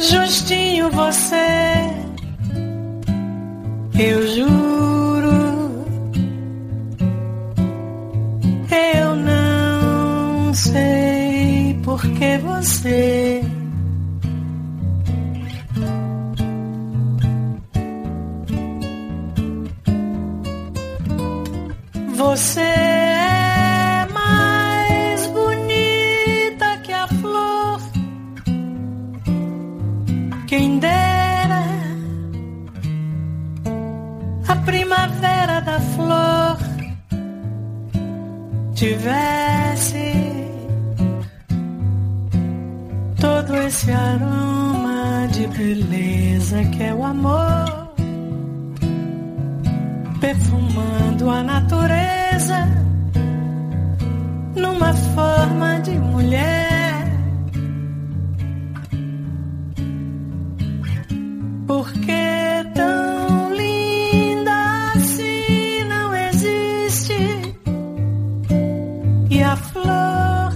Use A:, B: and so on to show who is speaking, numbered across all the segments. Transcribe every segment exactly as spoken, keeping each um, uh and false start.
A: justinho você, eu juro, eu não sei por que você Você é mais bonita que a flor. Quem dera a primavera da flor tivesse todo esse aroma de beleza que é o amor, perfumando a natureza numa forma de mulher. Porque tão linda assim não existe, e a flor,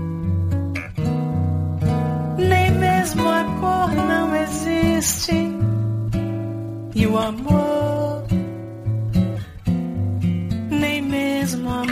A: nem mesmo a cor não existe, e o amor, nem mesmo a